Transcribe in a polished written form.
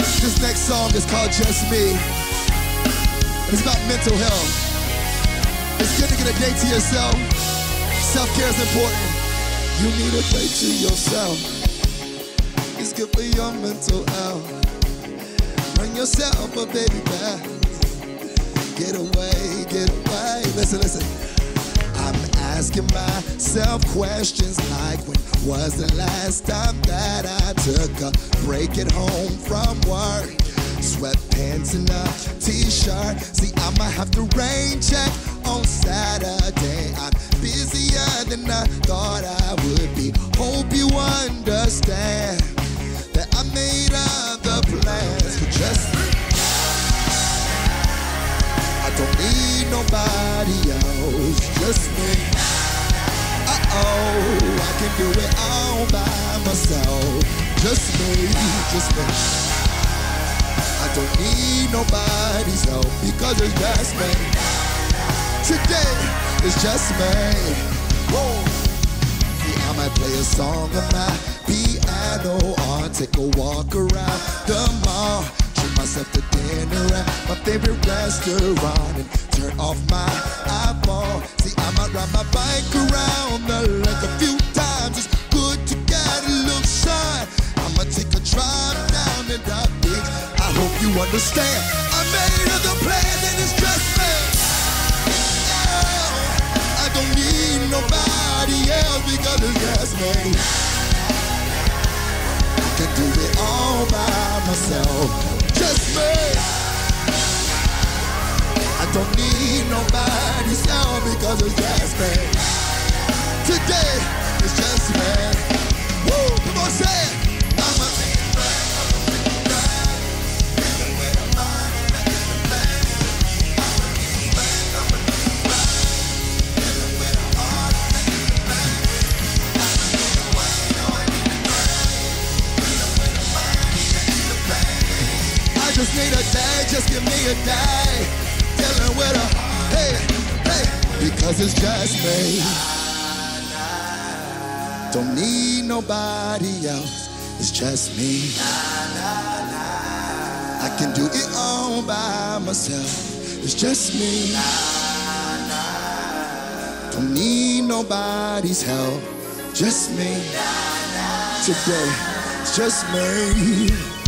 This next song is called Just Me. It's about mental health. It's good to get a day to yourself. Self-care is important. You need a day to yourself. It's good for your mental health. Bring yourself a baby back. Get away, get away. Listen, listen. I'm asking myself questions like, when was the last time that I took a break at home from work? Sweatpants and a t-shirt. See, I'ma have to rain check on Saturday. I'm busier than I thought I would be. Hope you understand that I made other plans for just me. I don't need nobody else, just me. Uh-oh, I can do it all by myself. Just me, just me. I don't need nobody's help because it's just me. Today, it's just me. Whoa. See, I might play a song on my piano or take a walk around the mall. Treat myself to dinner at my favorite restaurant and turn off my iPhone. See, I might ride my bike around the lake a few times. It's good to get a little sun. I'ma take a drive down to the beach. I hope you understand. I made other plans and it's just me. Oh, I don't need nobody else because it's just me. I can do it all by myself. Just me. I don't need nobody's help because it's just me. Today, it's just me. Woo, come on, say it. Just need a day, just give me a day. Dealing with a, hey, hey, because it's just me. Don't need nobody else, it's just me. I can do it all by myself, it's just me. Don't need nobody's help, just me. Today, it's just me.